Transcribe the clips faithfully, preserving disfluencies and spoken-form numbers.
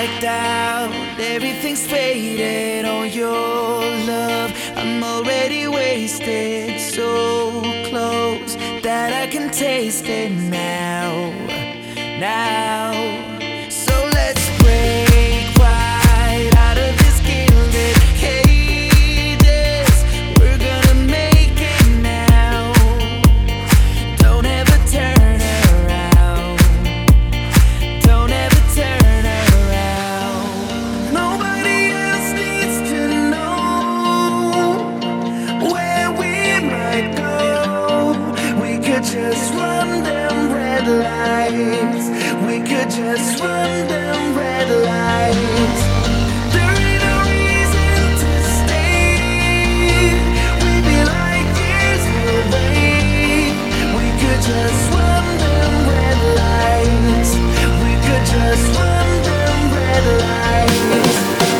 blacked out, everything's faded on your love. I'm already wasted, so close that I can taste it now, now. So let's break right out of this gilded cages. We're gonna make it now. Don't ever turn around. Don't ever turn around. Nobody else needs to know where we might go. We could just run them red lights. We could just run them red lights. There ain't no reason to stay. We'd be like years away. We could just run them red lights. We could just run them red lights.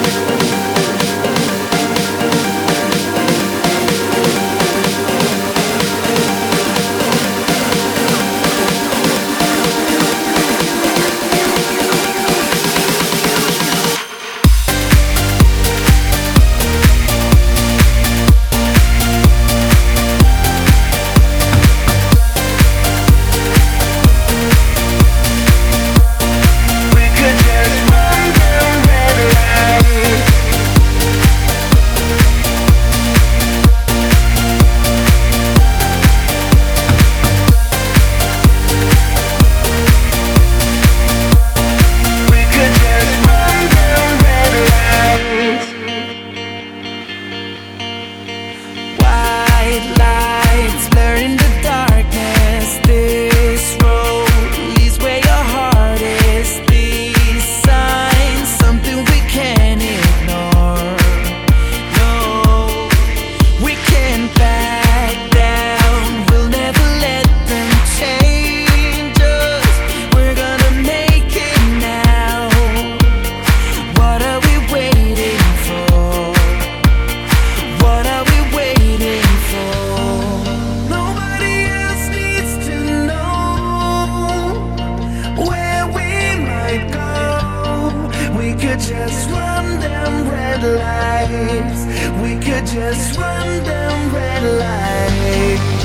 Lights blur in the darkness. This road leads where your heart is. These signs, something we can't ignore. No, we can't back down. We'll never let them change us. We're gonna make it now. What are we waiting for? What are we waiting for? Nobody else needs to know where we might go. We could just run them red lights. We could just run them red lights.